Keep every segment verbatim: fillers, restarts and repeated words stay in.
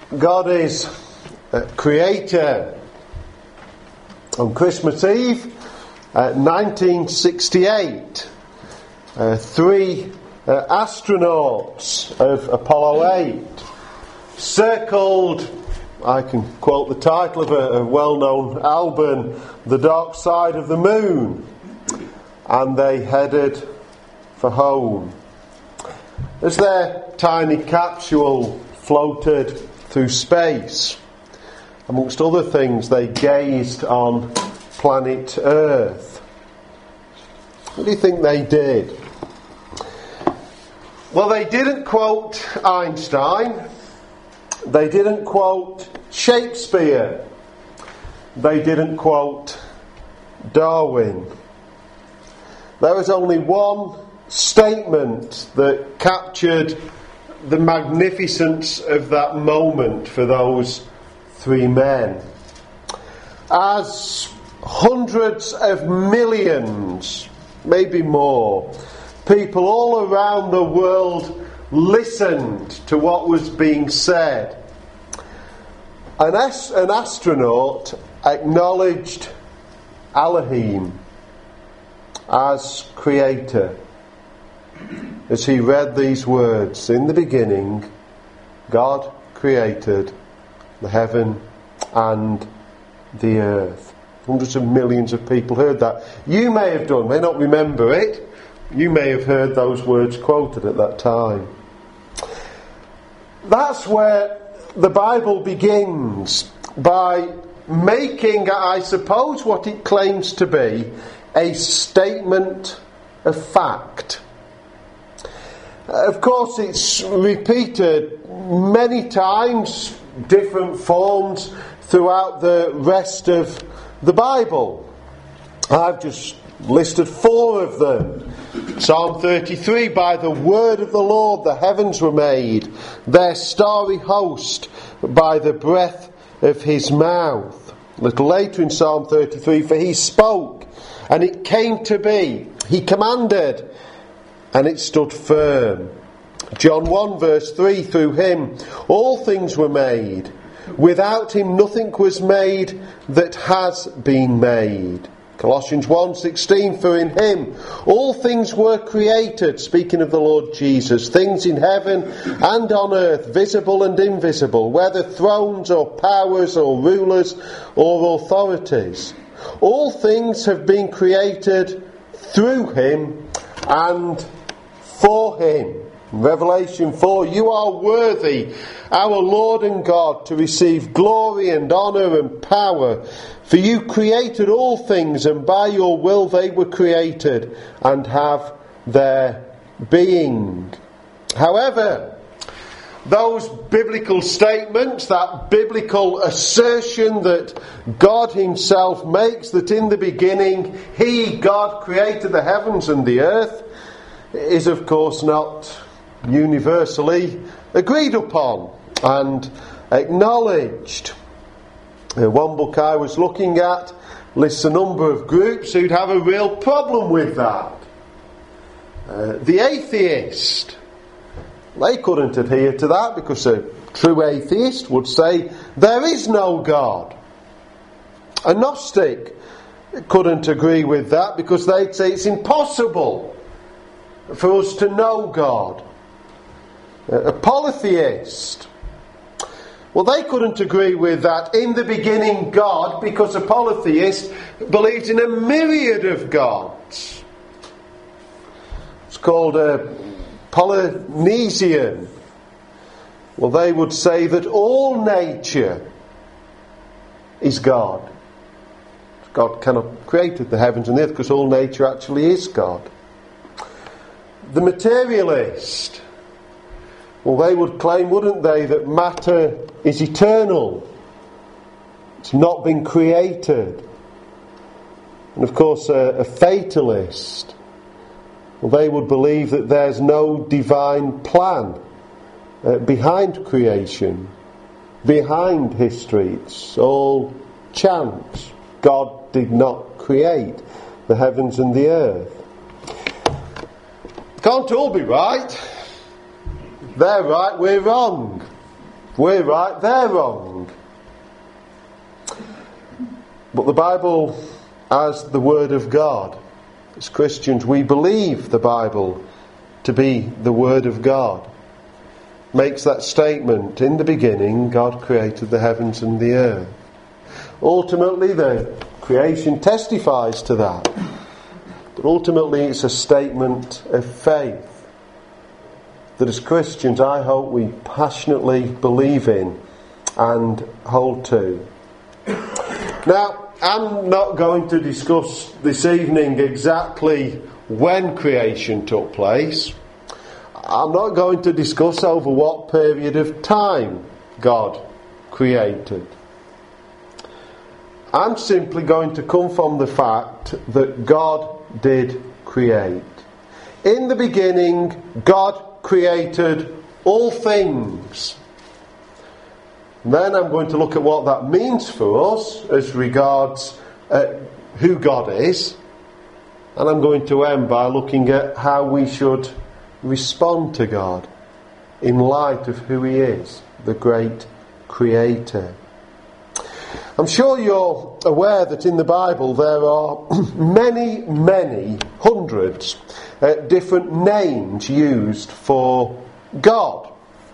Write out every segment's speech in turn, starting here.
God is a creator. On Christmas Eve, uh, nineteen sixty-eight, uh, three uh, astronauts of Apollo eight circled, I can quote the title of a, a well-known album, The Dark Side of the Moon, and they headed for home. As their tiny capsule floated through space, amongst other things, they gazed on planet Earth. What do you think they did? Well, they didn't quote Einstein. They didn't quote Shakespeare. They didn't quote Darwin. There was only one statement that captured the magnificence of that moment for those three men. As hundreds of millions, maybe more, people all around the world listened to what was being said, An, ast- an astronaut acknowledged Elohim as creator as he read these words: "In the beginning, God created the heaven and the earth." Hundreds of millions of people heard that. You may have done, may not remember it. You may have heard those words quoted at that time. That's where the Bible begins, by making, I suppose, what it claims to be a statement of fact. Of course, it's repeated many times, different forms, throughout the rest of the Bible. I've just listed four of them. Psalm thirty-three, "By the word of the Lord the heavens were made, their starry host by the breath of his mouth." A little later in Psalm thirty-three, "For he spoke, and it came to be. He commanded, and it stood firm." John one verse three, "Through him all things were made. Without him nothing was made that has been made." Colossians one sixteen, "For in him all things were created," speaking of the Lord Jesus, "things in heaven and on earth, visible and invisible, whether thrones or powers or rulers or authorities. All things have been created through him and for him." Revelation four, "You are worthy, our Lord and God, to receive glory and honour and power, for you created all things, and by your will they were created and have their being." However, those biblical statements, that biblical assertion that God himself makes, that in the beginning he, God, created the heavens and the earth, is of course not universally agreed upon and acknowledged. Uh, one book I was looking at lists a number of groups who'd have a real problem with that. Uh, the atheist, they couldn't adhere to that, because a true atheist would say there is no God. A Gnostic couldn't agree with that, because they'd say it's impossible for us to know God. A polytheist, well, they couldn't agree with that, in the beginning God, because a polytheist believes in a myriad of gods. It's called a Polynesian. Well, they would say that all nature is God. God cannot have created the heavens and the earth, because all nature actually is God. The materialist, well, they would claim, wouldn't they, that matter is eternal. It's not been created. And of course, a, a fatalist, well, they would believe that there's no divine plan uh, behind creation, behind history. It's all chance. God did not create the heavens and the earth. Can't all be right. They're right, we're wrong. we're right, they're wrong. But the Bible as the Word of God, as Christians, we believe the Bible to be the Word of God. Makes that statement, in the beginning God created the heavens and the earth. Ultimately the creation testifies to that. But ultimately it's a statement of faith that as Christians I hope we passionately believe in and hold to. Now, I'm not going to discuss this evening exactly when creation took place. I'm not going to discuss over what period of time God created. I'm simply going to come from the fact that God did create. In the beginning, God created all things. And then I'm going to look at what that means for us as regards uh, who God is. And I'm going to end by looking at how we should respond to God in light of who He is, the great Creator. I'm sure you're aware that in the Bible there are many, many hundreds uh, different names used for God.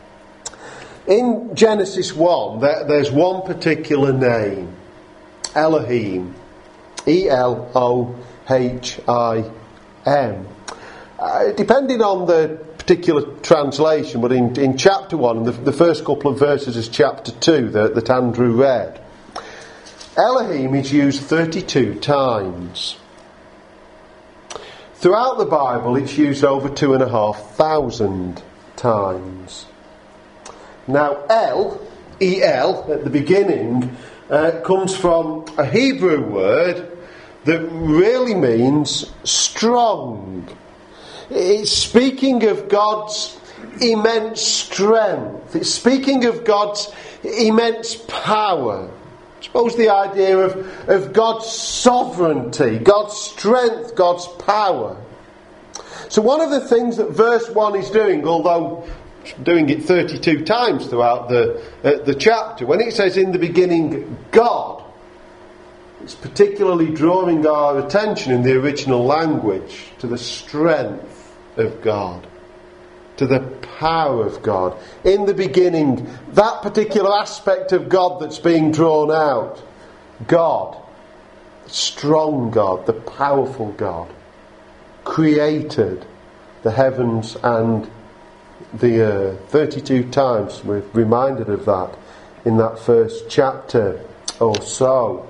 In Genesis one, there, there's one particular name, Elohim, E L O H I M. Uh, depending on the particular translation, but in, in chapter one, the, the first couple of verses is chapter two that, that Andrew read. Elohim is used thirty-two times. Throughout the Bible it's used over two and a half thousand times. Now El, E L, at the beginning, uh, comes from a Hebrew word that really means strong. It's speaking of God's immense strength. It's speaking of God's immense power. I suppose the idea of, of God's sovereignty, God's strength, God's power. So one of the things that verse one is doing, although doing it thirty-two times throughout the, uh, the chapter, when it says in the beginning God, it's particularly drawing our attention in the original language to the strength of God, to the power of God. In the beginning, that particular aspect of God that's being drawn out, God, the strong God, the powerful God, created the heavens and the earth. thirty-two times we're reminded of that in that first chapter or so.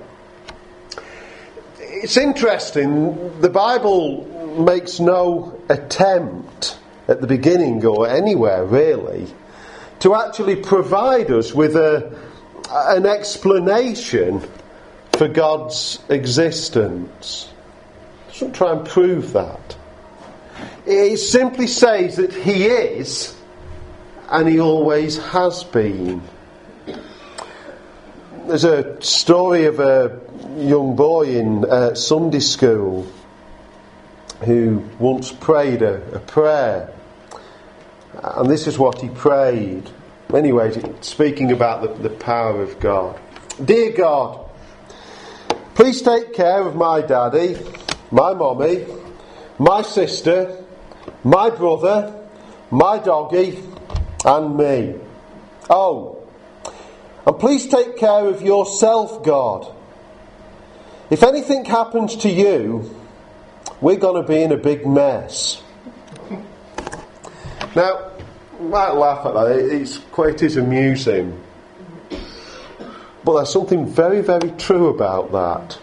It's interesting, the Bible makes no attempt at the beginning or anywhere really to actually provide us with a, an explanation for God's existence. It doesn't try and prove that. It simply says that He is and He always has been. There's a story of a young boy in uh, Sunday school who once prayed a, a prayer, and this is what he prayed. Anyway, speaking about the, the power of God. Dear God, please take care of my daddy, my mommy, my sister, my brother, my doggy, and me. Oh, and please take care of yourself, God. If anything happens to you, we're going to be in a big mess. Now, you might laugh at that. It's quite it is amusing. But there's something very, very true about that.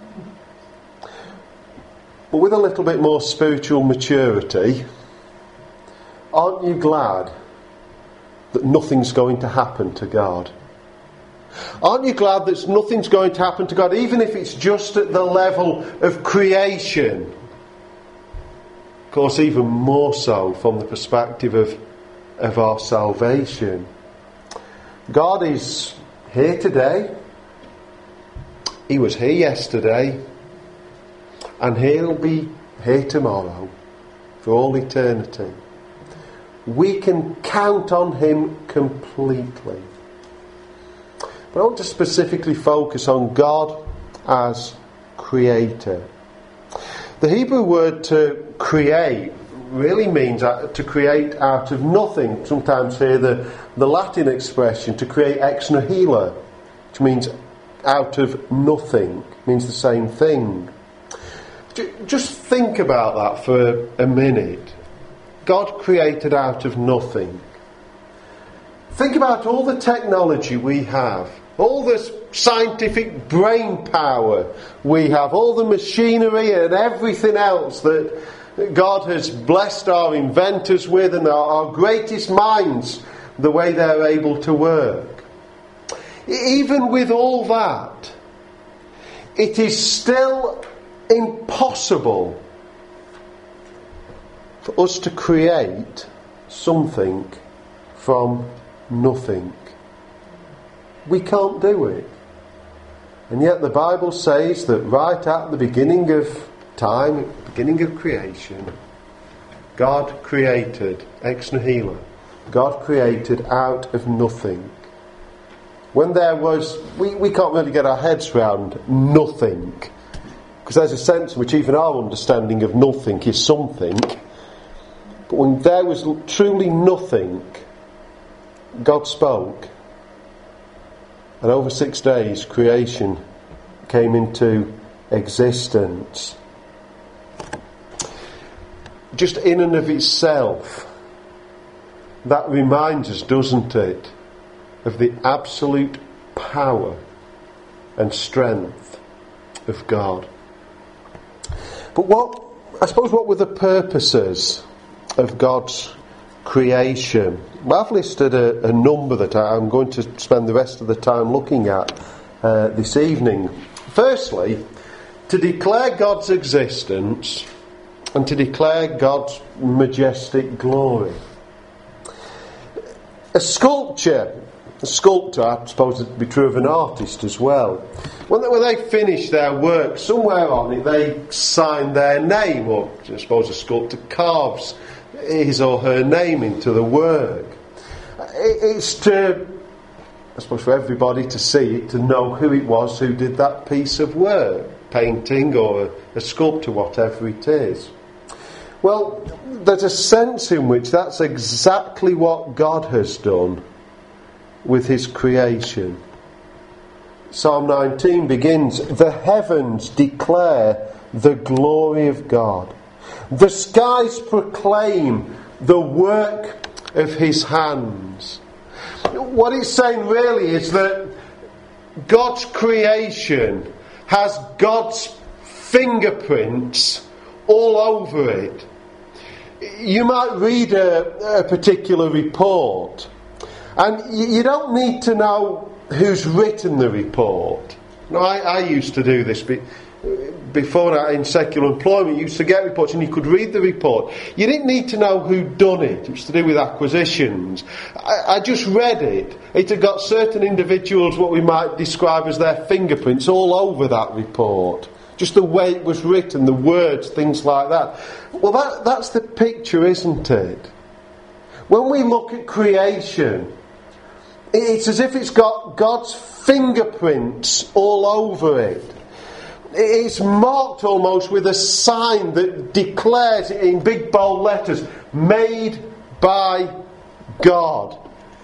But with a little bit more spiritual maturity, aren't you glad that nothing's going to happen to God? Aren't you glad that nothing's going to happen to God, even if it's just at the level of creation? Of course, even more so from the perspective of, of our salvation. God is here today. He was here yesterday. And He'll be here tomorrow for all eternity. We can count on Him completely. But I want to specifically focus on God as creator. The Hebrew word to create really means to create out of nothing. Sometimes hear the, the Latin expression to create ex nihilo, which means out of nothing. It means the same thing. Just think about that for a minute. God created out of nothing. Think about all the technology we have, all the scientific brain power we have, all the machinery and everything else that God has blessed our inventors with, and our, our greatest minds, the way they're able to work. Even with all that, it is still impossible for us to create something from nothing. We can't do it. And yet the Bible says that right at the beginning of time, at the beginning of creation, God created ex nihilo. God created out of nothing. When there was, we, we can't really get our heads around nothing, because there's a sense in which even our understanding of nothing is something. But when there was truly nothing, God spoke, and over six days creation came into existence. Just in and of itself, that reminds us, doesn't it, of the absolute power and strength of God. But what, I suppose, what were the purposes of God's creation? Well, I've listed a, a number that I'm going to spend the rest of the time looking at uh, this evening. Firstly, to declare God's existence and to declare God's majestic glory. A sculpture, a sculptor, I suppose it would be true of an artist as well. When they, when they finish their work, somewhere on it they sign their name, or I suppose a sculptor carves his or her name into the work. It's to, I suppose, for everybody to see it, to know who it was who did that piece of work, painting or a, a sculpture, whatever it is. Well, there's a sense in which that's exactly what God has done with his creation. Psalm nineteen begins, "The heavens declare the glory of God. The skies proclaim the work of his hands." What it's saying really is that God's creation has God's fingerprints all over it. You might read a, a particular report, and you, you don't need to know who's written the report. Now, I, I used to do this be, before that in secular employment. You used to get reports and you could read the report. You didn't need to know who'd done it. It was to do with acquisitions. I, I just read it. It had got certain individuals, what we might describe as their fingerprints, all over that report. Just the way it was written, the words, things like that. Well, that, that's the picture, isn't it? When we look at creation, it's as if it's got God's fingerprints all over it. It's marked almost with a sign that declares it in big bold letters, "Made by God."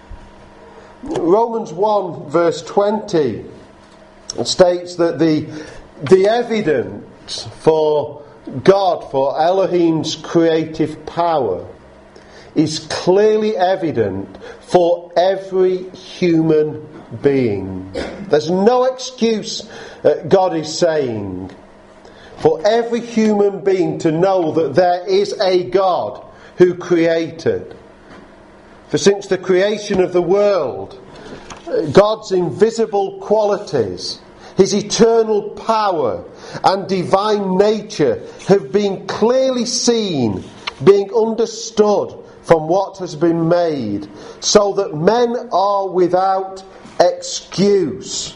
Romans one verse twenty states that the the evidence for God, for Elohim's creative power, is clearly evident for every human being. There's no excuse, uh, God is saying, for every human being to know that there is a God who created. For since the creation of the world, God's invisible qualities, his eternal power and divine nature have been clearly seen, being understood from what has been made, so that men are without excuse.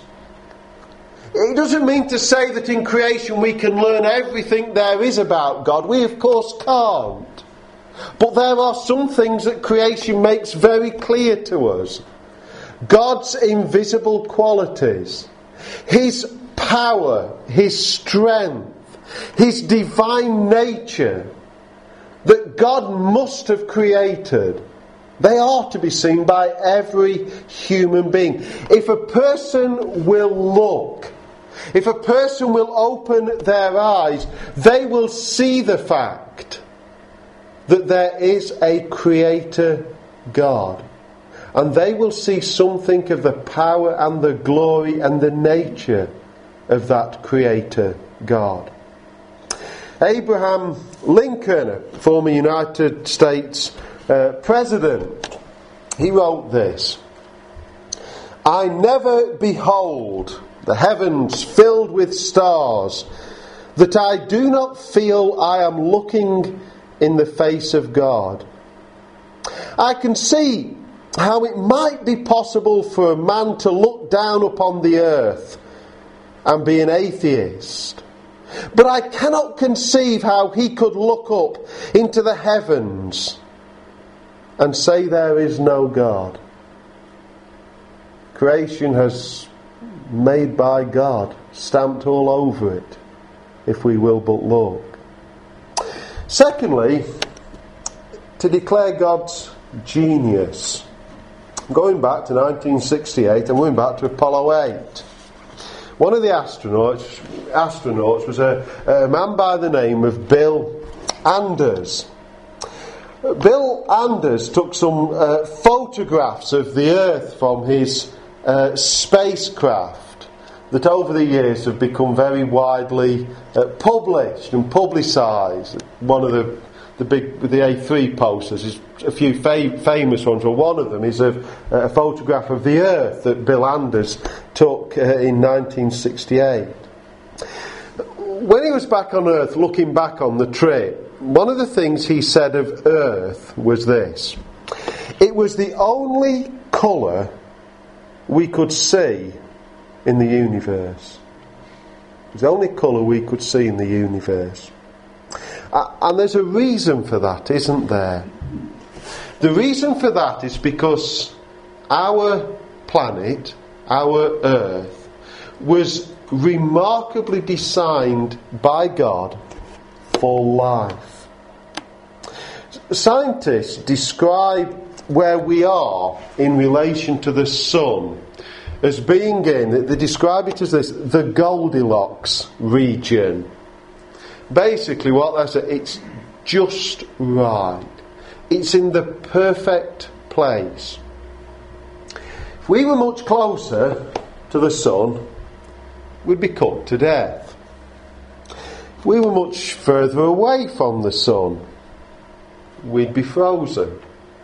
It doesn't mean to say that in creation we can learn everything there is about God. We of course can't. But there are some things that creation makes very clear to us. God's invisible qualities, His power, His strength, His divine nature that God must have created, they are to be seen by every human being. If a person will look, if a person will open their eyes, they will see the fact that there is a Creator God. And they will see something of the power and the glory and the nature of that Creator God. Abraham Lincoln, former United States uh, President, he wrote this: "I never behold the heavens filled with stars, that I do not feel I am looking in the face of God. I can see how it might be possible for a man to look down upon the earth and be an atheist. But I cannot conceive how he could look up into the heavens and say there is no God. Creation has made by God, stamped all over it, if we will but look." Secondly, to declare God's genius. Going back to nineteen sixty-eight, and going back to Apollo eight. One of the astronauts, astronauts was a, a man by the name of Bill Anders. Bill Anders took some uh, photographs of the Earth from his uh, spacecraft that over the years have become very widely uh, published and publicised. One of the the big the A three posters is a few fa- famous ones. Well, one of them is a, a photograph of the Earth that Bill Anders took uh, in nineteen sixty-eight. When he was back on Earth, looking back on the trip, one of the things he said of Earth was this: it was the only colour we could see in the universe. It was the only colour we could see in the universe. Uh, and there's a reason for that, isn't there? The reason for that is because our planet, our Earth, was remarkably designed by God for life. Scientists describe where we are in relation to the sun as being in, they describe it as this, the Goldilocks region. Basically what they say, it's just right. It's in the perfect place. If we were much closer to the sun, we'd be cut to death. If we were much further away from the sun, we'd be frozen.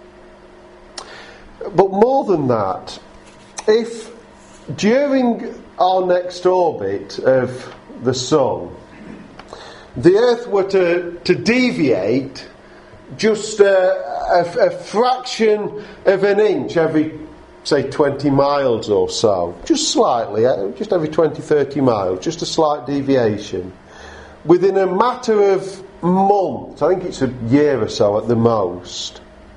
But more than that, if during our next orbit of the sun, the Earth were to, to deviate just a, a, a fraction of an inch every, say, twenty miles or so, just slightly, just every twenty, thirty miles, just a slight deviation, within a matter of months, I think it's a year or so at the most,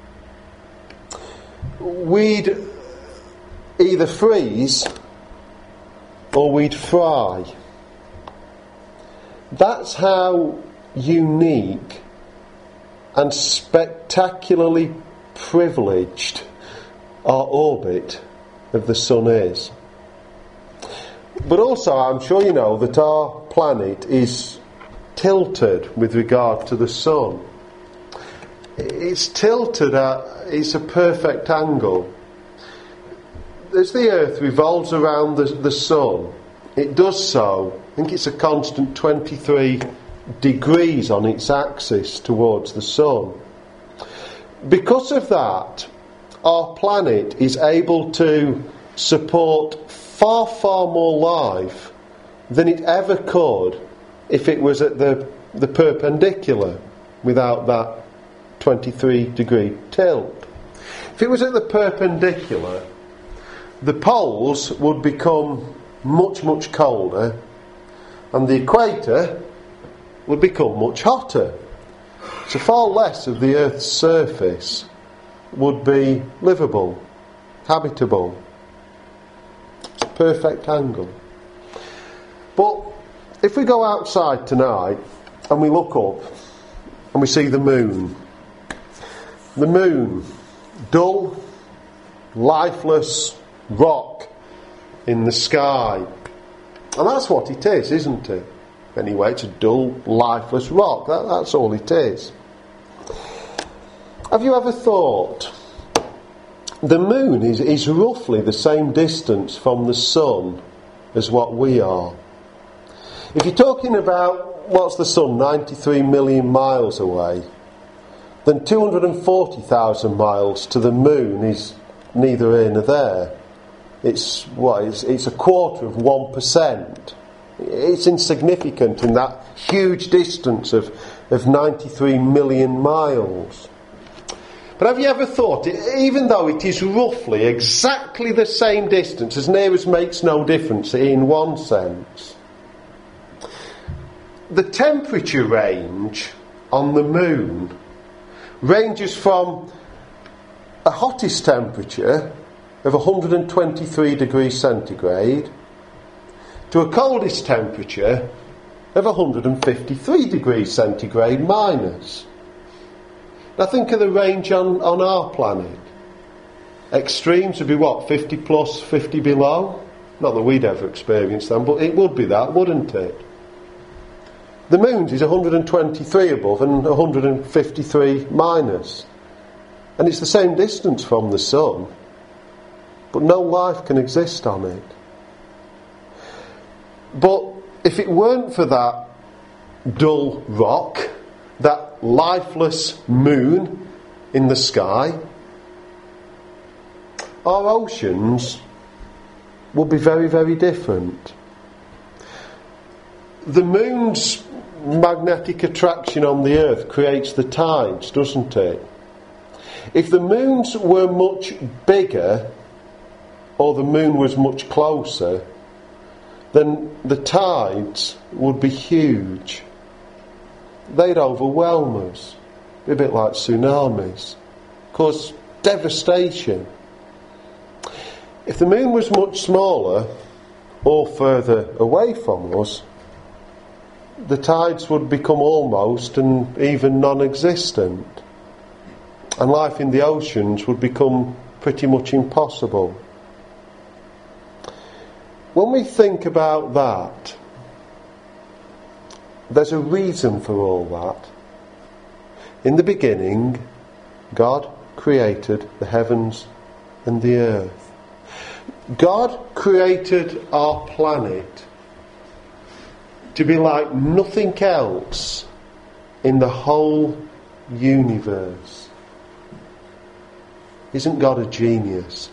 we'd either freeze or we'd fry. That's how unique and spectacularly privileged our orbit of the sun is. But also, I'm sure you know that our planet is tilted with regard to the sun. It's tilted at, it's a perfect angle. As the Earth revolves around the, the sun, it does so, I think it's a constant twenty-three degrees on its axis towards the sun. Because of that, our planet is able to support far, far more life than it ever could if it was at the, the perpendicular without that twenty-three degree tilt. If it was at the perpendicular, the poles would become much, much colder, and the equator would become much hotter. So far less of the Earth's surface would be livable, habitable. perfect angle. But if we go outside tonight and we look up and we see the moon, the moon, dull, lifeless rock in the sky. And that's what it is, isn't it? Anyway, it's a dull, lifeless rock. That, that's all it is. Have you ever thought the moon is, is roughly the same distance from the sun as what we are? If you're talking about, what's the sun, ninety-three million miles away, then two hundred forty thousand miles to the moon is neither here nor there. It's what? It's, it's a quarter of one percent. It's insignificant in that huge distance of, of ninety-three million miles. But have you ever thought, even though it is roughly exactly the same distance, as near as makes no difference in one sense, the temperature range on the moon ranges from a hottest temperature of one hundred twenty-three degrees centigrade to a coldest temperature of one hundred fifty-three degrees centigrade minus. Now think of the range on, on our planet. Extremes would be what, fifty plus, fifty below? Not that we'd ever experience them, but it would be that, wouldn't it? The moon's is one hundred twenty-three above and one hundred fifty-three minus. And it's the same distance from the sun, but no life can exist on it. But if it weren't for that dull rock, that lifeless moon in the sky, our oceans would be very, very different. The moon's magnetic attraction on the earth creates the tides, doesn't it? If the moons were much bigger, or the moon was much closer, then the tides would be huge. They'd overwhelm us. Be a bit like tsunamis. Cause devastation. If the moon was much smaller or further away from us, the tides would become almost and even non-existent. And life in the oceans would become pretty much impossible. When we think about that, there's a reason for all that. In the beginning, God created the heavens and the earth. God created our planet to be like nothing else in the whole universe. Isn't God a genius?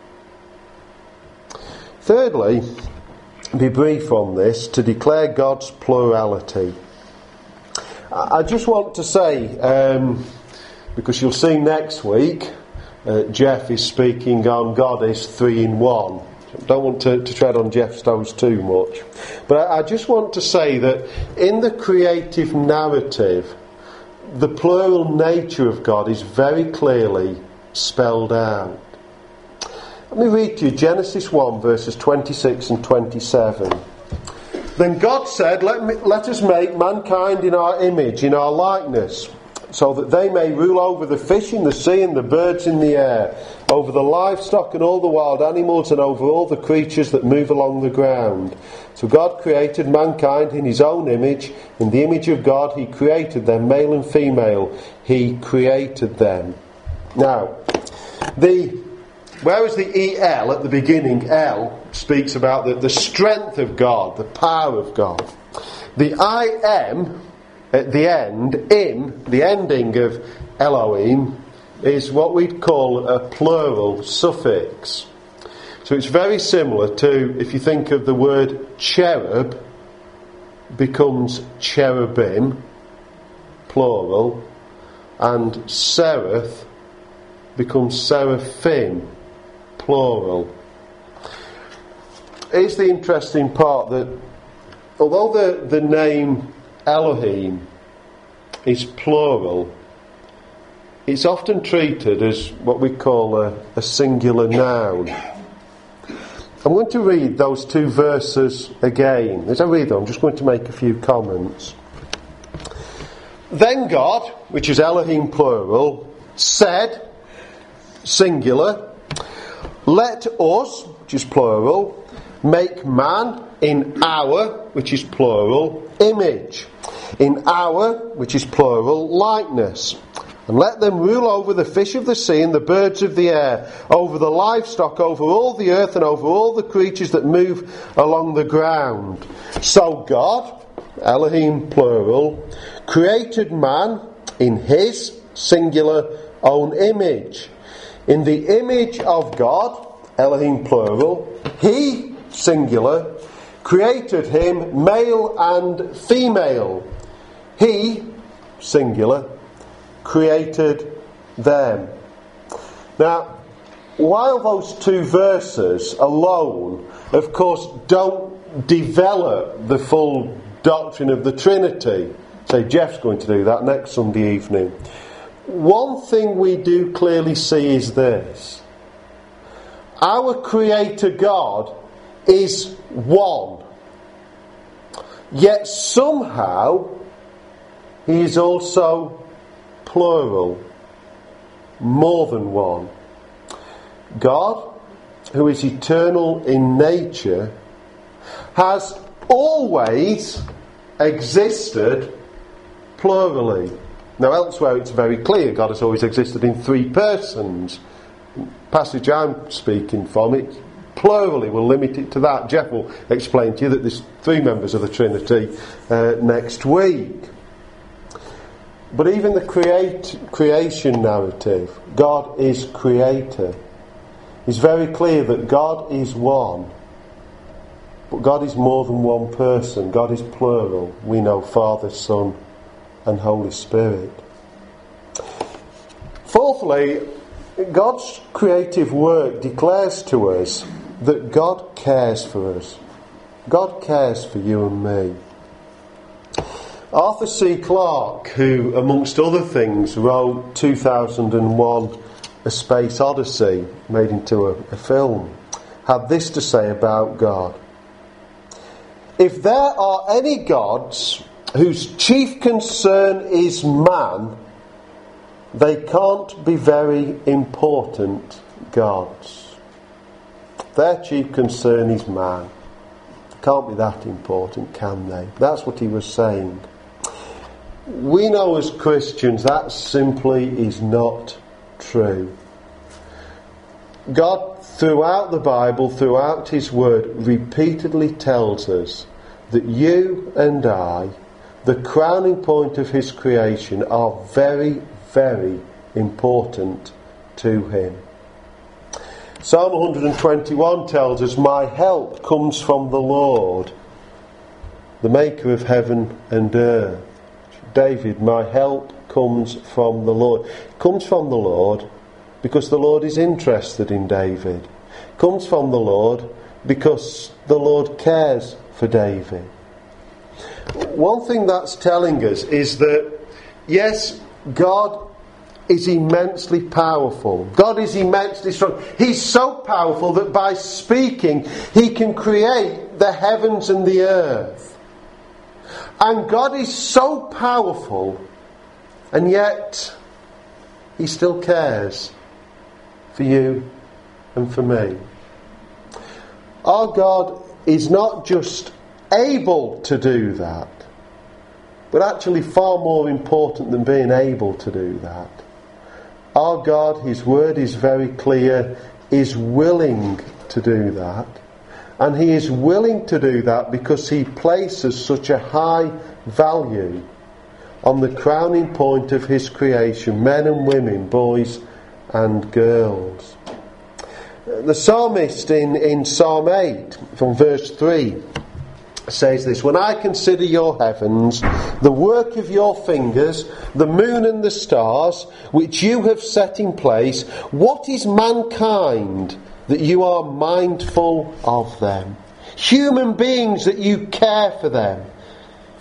Thirdly, be brief on this, to declare God's plurality. I just want to say, um, because you'll see next week, uh, Jeff is speaking on God is three in one. Don't want to, to tread on Jeff's toes too much. But I, I just want to say that in the creative narrative, the plural nature of God is very clearly spelled out. Let me read to you Genesis one verses twenty-six and twenty-seven. Then God said, let, me, let us make mankind in our image, in our likeness, so that they may rule over the fish in the sea and the birds in the air, over the livestock and all the wild animals, and over all the creatures that move along the ground. So God created mankind in his own image. In the image of God he created them, male and female. He created them. Now, the... Whereas the E L at the beginning, L, speaks about the, the strength of God, the power of God. The I M at the end, im, the ending of Elohim, is what we'd call a plural suffix. So it's very similar to, if you think of the word cherub, becomes cherubim, plural, and seraph becomes seraphim, plural. Here's the interesting part, that although the, the name Elohim is plural, it's often treated as what we call a, a singular noun. I'm going to read those two verses again. As I read them, I'm just going to make a few comments. Then God, which is Elohim plural, said, singular, let us, which is plural, make man in our, which is plural, image, in our, which is plural, likeness. And let them rule over the fish of the sea and the birds of the air, over the livestock, over all the earth, and over all the creatures that move along the ground. So God, Elohim plural, created man in his singular own image. In the image of God, Elohim plural, he, singular, created him male and female. He, singular, created them. Now, while those two verses alone, of course, don't develop the full doctrine of the Trinity, say Jeff's going to do that next Sunday evening, one thing we do clearly see is this: our Creator God is one, yet somehow he is also plural, more than one. God, who is eternal in nature, has always existed plurally. Now elsewhere it's very clear God has always existed in three persons. The passage I'm speaking from, it plurally, we'll limit it to that. Jeff will explain to you that there's three members of the Trinity uh, next week. But even the create, creation narrative, God is creator, is very clear that God is one. But God is more than one person. God is plural. We know Father, Son and Holy Spirit. Fourthly, God's creative work declares to us that God cares for us. God cares for you and me. Arthur C. Clarke, who amongst other things wrote two thousand one A Space Odyssey, made into a, a film, had this to say about God. If there are any gods whose chief concern is man, they can't be very important gods. Their chief concern is man. Can't be that important, can they? That's what he was saying. We know as Christians that simply is not true. God, throughout the Bible, throughout His Word, repeatedly tells us that you and I, the crowning point of His creation, are very, very important to Him. Psalm one twenty-one tells us, my help comes from the Lord, the maker of heaven and earth. David, my help comes from the Lord. It comes from the Lord because the Lord is interested in David. It comes from the Lord because the Lord cares for David. One thing that's telling us is that, yes, God is immensely powerful. God is immensely strong. He's so powerful that by speaking, He can create the heavens and the earth. And God is so powerful, and yet He still cares for you and for me. Our God is not just able to do that, but actually far more important than being able to do that. Our God, His word is very clear, is willing to do that. And He is willing to do that because He places such a high value on the crowning point of His creation, men and women, boys and girls. The psalmist in, in Psalm eight, from verse three, says this, when I consider your heavens, the work of your fingers, the moon and the stars, which you have set in place, what is mankind that you are mindful of them? Human beings that you care for them.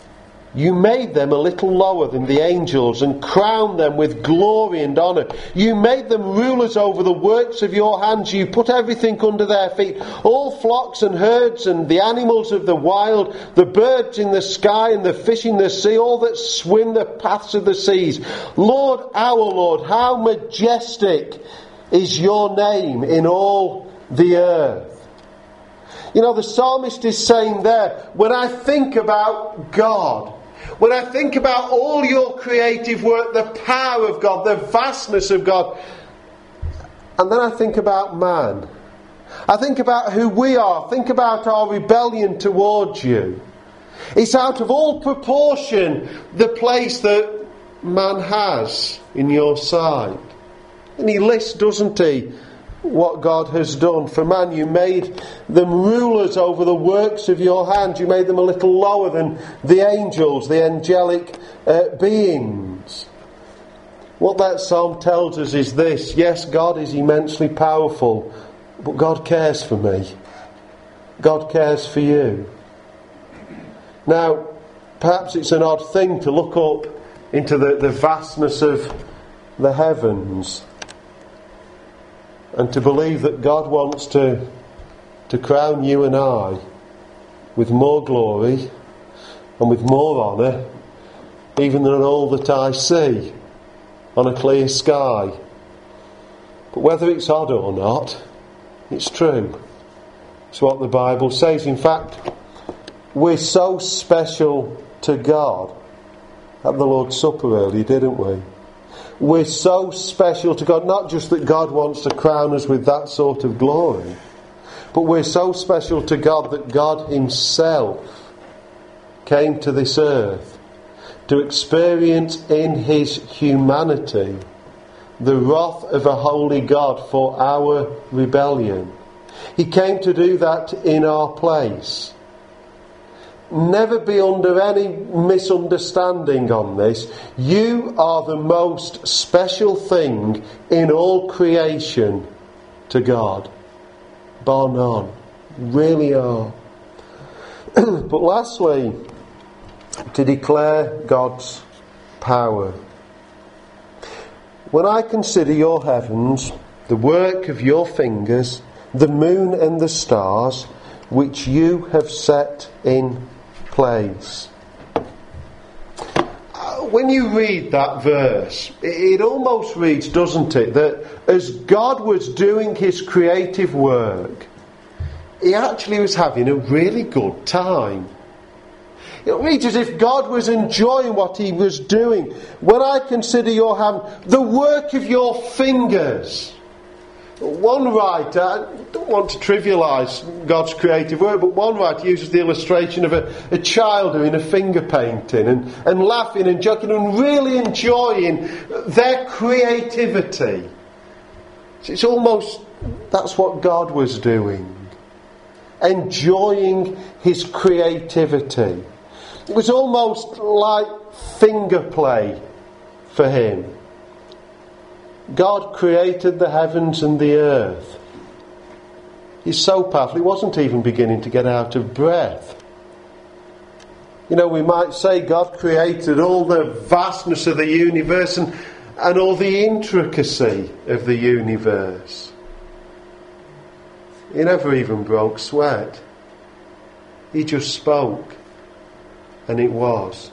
You made them a little lower than the angels and crowned them with glory and honour. You made them rulers over the works of your hands. You put everything under their feet, all flocks and herds and the animals of the wild, the birds in the sky and the fish in the sea, all that swim the paths of the seas. Lord, our Lord, how majestic is your name in all the earth. You know, the psalmist is saying there, when I think about God, when I think about all your creative work, the power of God, the vastness of God, and then I think about man. I think about who we are. Think about our rebellion towards you. It's out of all proportion the place that man has in your sight. And he lists, doesn't he, what God has done. For man, you made them rulers over the works of your hand. You made them a little lower than the angels, the angelic uh, beings. What that psalm tells us is this: yes, God is immensely powerful, but God cares for me. God cares for you. Now, perhaps it's an odd thing to look up into the, the vastness of the heavens and to believe that God wants to, to crown you and I with more glory and with more honour even than all that I see on a clear sky. But whether it's odd or not, it's true. It's what the Bible says. In fact, we're so special to God. At the Lord's Supper earlier, didn't we? We're so special to God, not just that God wants to crown us with that sort of glory, but we're so special to God that God himself came to this earth to experience in his humanity the wrath of a holy God for our rebellion. He came to do that in our place. Never be under any misunderstanding on this. You are the most special thing in all creation to God. Bar none. Really are. But lastly, to declare God's power. When I consider your heavens, the work of your fingers, the moon and the stars, which you have set in place. When you read that verse, it almost reads, doesn't it, that as God was doing his creative work, he actually was having a really good time. It reads as if God was enjoying what he was doing. When I consider your hand, the work of your fingers. One writer, I don't want to trivialise God's creative work, but one writer uses the illustration of a, a child doing a finger painting and, and laughing and joking and really enjoying their creativity. So it's almost, that's what God was doing. Enjoying his creativity. It was almost like finger play for him. God created the heavens and the earth. He's so powerful, he wasn't even beginning to get out of breath. You know, we might say God created all the vastness of the universe and, and all the intricacy of the universe. He never even broke sweat. He just spoke, and it was.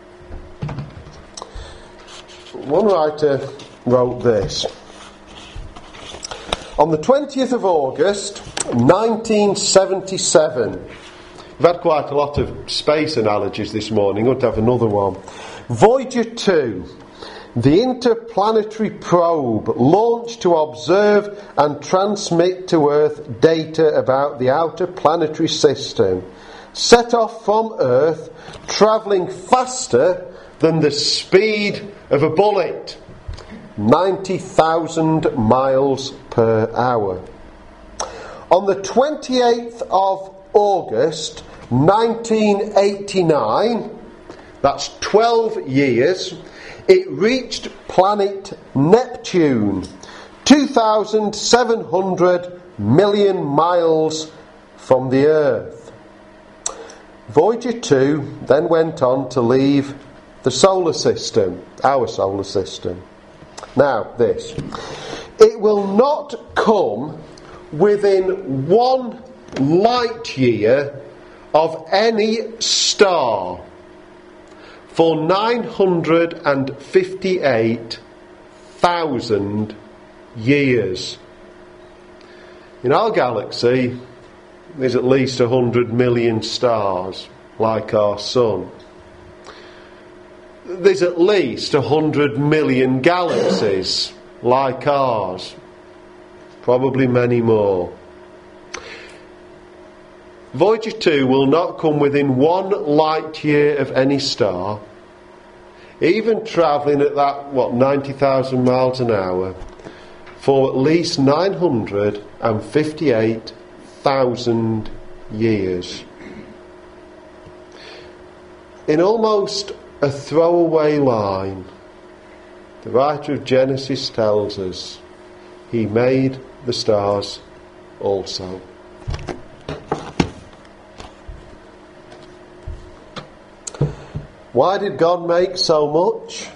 One writer wrote this: on the twentieth of August nineteen seventy-seven, we've had quite a lot of space analogies this morning, we're going to have another one. Voyager two, the interplanetary probe launched to observe and transmit to Earth data about the outer planetary system, set off from Earth, travelling faster than the speed of a bullet, ninety thousand miles per hour. On the twenty-eighth of August nineteen eighty-nine, that's twelve years, it reached planet Neptune, two thousand seven hundred million miles from the Earth. Voyager two then went on to leave the solar system, our solar system. Now, this. It will not come within one light year of any star for nine hundred fifty-eight thousand years. In our galaxy, there's at least one hundred million stars, like our sun. There's at least one hundred million galaxies, like ours. Probably many more. Voyager two will not come within one light year of any star, even travelling at that, what, ninety thousand miles an hour, for at least nine hundred fifty-eight thousand years. In almost a throwaway line, the writer of Genesis tells us, He made the stars also. Why did God make so much?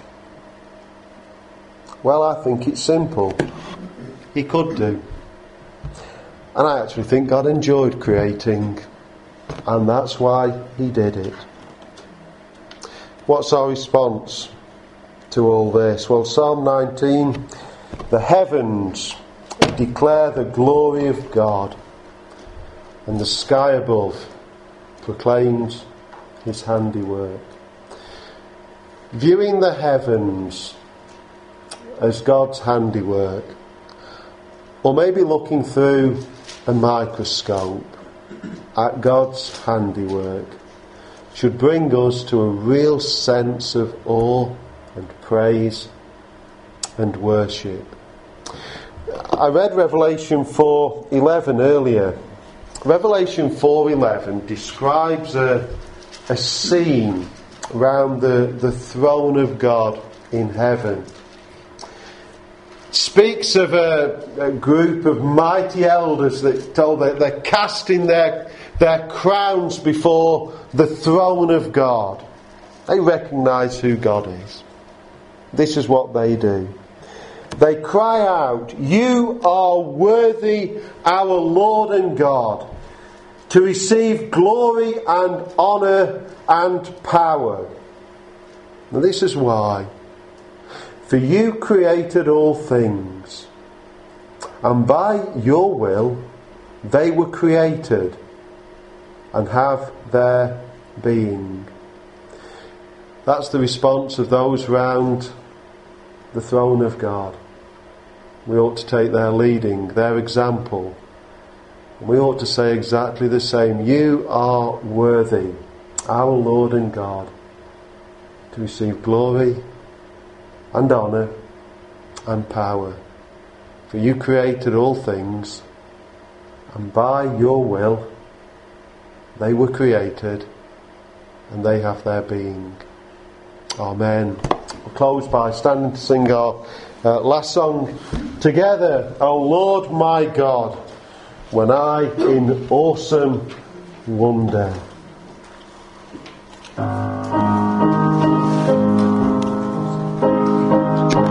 Well, I think it's simple. He could do. And I actually think God enjoyed creating, and that's why He did it. What's our response to all this? Well, Psalm nineteen, the heavens declare the glory of God, and the sky above proclaims His handiwork. Viewing the heavens as God's handiwork, or maybe looking through a microscope at God's handiwork, should bring us to a real sense of awe and praise and worship. I read Revelation four eleven earlier. Revelation four eleven describes a, a scene around the, the throne of God in heaven. It speaks of a, a group of mighty elders that told that they're casting their, their crowns before the throne of God. They recognise who God is. This is what they do. They cry out, "You are worthy, our Lord and God, to receive glory and honour and power." Now this is why. For you created all things, and by your will they were created and have their being. That's the response of those round the throne of God. We ought to take their leading, their example. We ought to say exactly the same. You are worthy, our Lord and God, to receive glory and honour and power. For you created all things, and by your will they were created, and they have their being. Amen. We'll close by standing to sing our uh, last song together. O Lord my God, when I in awesome wonder.